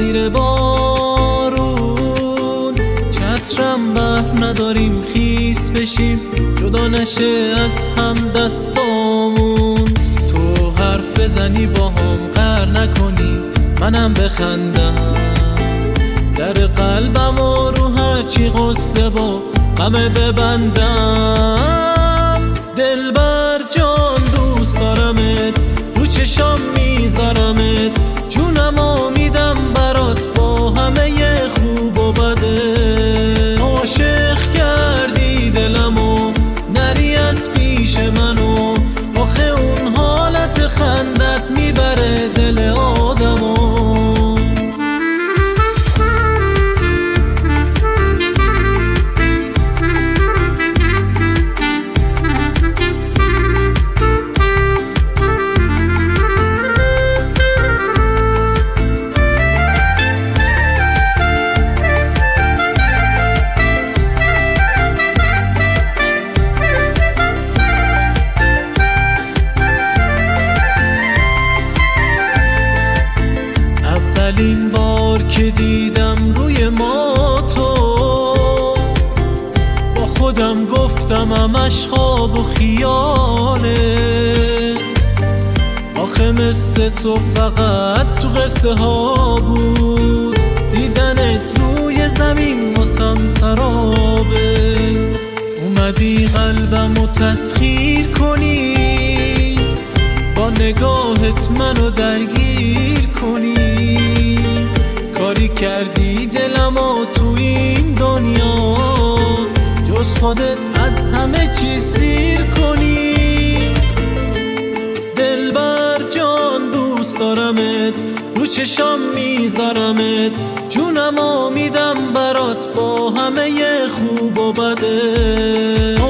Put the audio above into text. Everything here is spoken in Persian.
زیر بارون، چترم بحر نداریم خیس بشیم جدا نشه از هم دستامون. تو حرف بزنی با هم قهر نکنی منم بخندم، در قلبم و رو هرچی غصه با غمه ببندم. دلبر جان دوست دارمت، رو چشام میذارمت، جونمو میدم برات با همه خوب و بده. عاشق کردی دلمو نری از پیش منو، آخه اون حالت خندت میبره دل آدمو. اولین بار که دیدم روی ما تو، با خودم گفتم همش خواب و خیاله. آخه مثل تو فقط تو قصه ها بود، دیدنت روی زمین واسم سرابه. اومدی قلبمو تسخیر کنی، با نگاهت منو درگیر کنی. کاری کردی دلمو تو این دنیا، جز خودت از همه چیز سیر کنی. دلبر جان دوست دارمت، رو چشام میذارمت، جونمو میدم برات با همه خوب و بده.